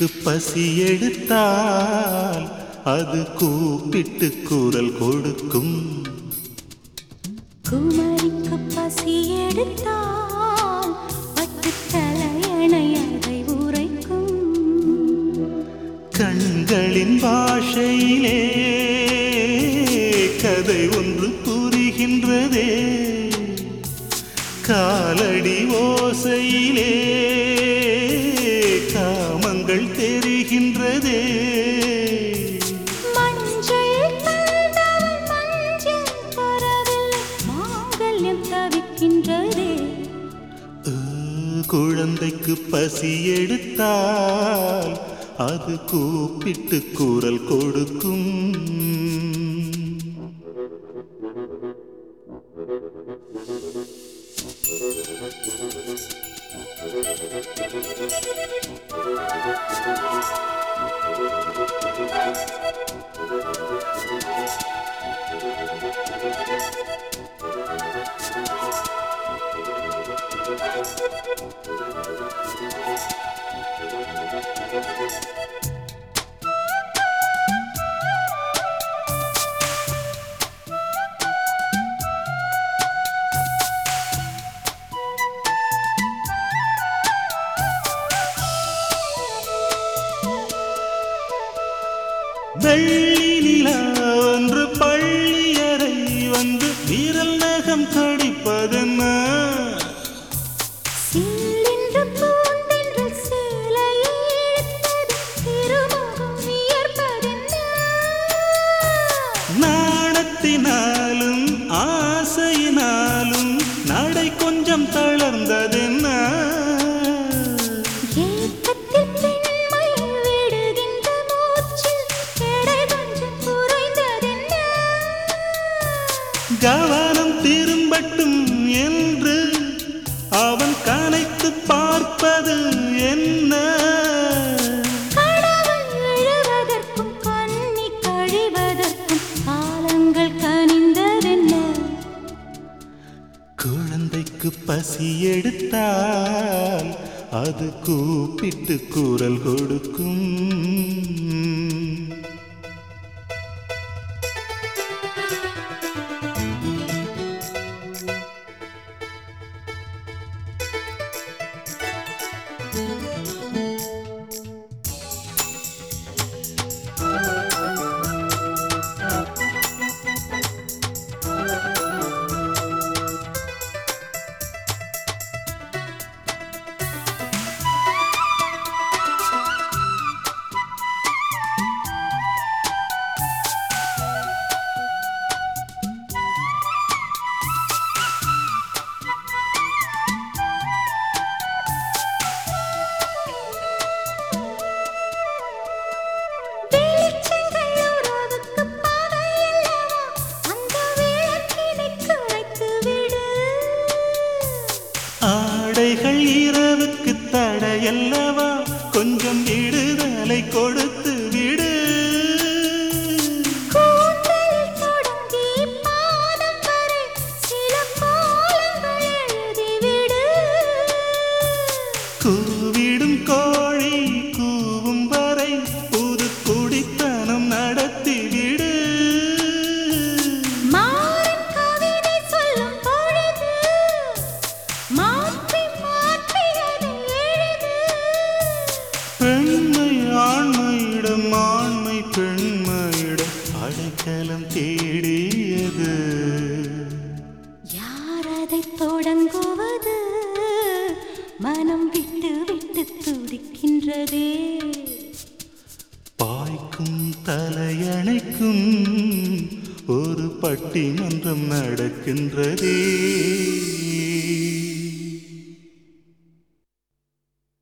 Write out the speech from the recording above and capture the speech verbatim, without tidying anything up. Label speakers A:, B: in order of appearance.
A: குமரிக்கு பசி எடுத்தால் அது கூப்பிட்டு குரல் கொடுக்கும்.
B: குமரிக்கு பசி எடுத்தால் பட்டு தலையணை அதை உரைக்கும்.
A: கண்களின் பாஷையிலே கதை ஒன்று புரிகின்றதே, காலடி ஓசையிலே காமங்கள் தெரிகின்றதே.
B: மஞ்சள் தந்தவள் மஞ்சள் தரவில் மாங்கல்யம் தவிக்கின்றதே.
A: குழந்தைக்கு பசி எடுத்தால் அது கூப்பிட்டு குரல் கொடுக்கும். வெள்ளி நிலா ஒன்று பள்ளியறை வந்து விரல் நகம் கடிப்பதென்ன? நாணத்தினாலும் ஆசையினாலும் நடை கொஞ்சம் தளர்ந்ததென்ன? கவனம் திரும்பட்டும் என்று அவன் கனைத்து பார்ப்பது என்ன?
B: கடவுள் எழுவதற்கும் கண்ணி கழிவதற்கும் காலங்கள் கனிந்ததென்ன?
A: குழந்தைக்கு பசி எடுத்தால் அது கூப்பிட்டு குரல் கொடுக்கும். ஆடைகள் இரவுக்கு தடையல்லவா, கொஞ்சம் விடுதலை கொடுத்து விடு. கூவிடும் கோழி கூவும் வரை புது குடித்தனம் நடத்திவிடு. பெண்மை ஆண்மையிடம் ஆண்மை பெண்மையிடம் அடைக்கலம் தேடியது.
B: யார் அதை தொடங்குவது? மனம் விட்டு விட்டு துடிக்கின்றதே.
A: பாய்க்கும் தலையணைக்கும் ஒரு பட்டிமன்றம் நடக்கின்றதே.